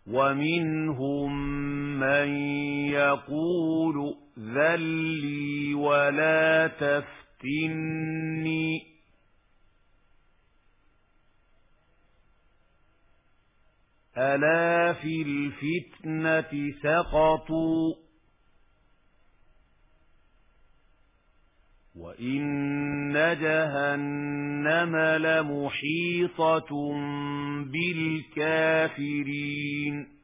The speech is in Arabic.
ومنهم من يقول ائذن لي ولا تفتني ألا في الفتنة سقطوا وإن جهنم لمحيطة بالكافرين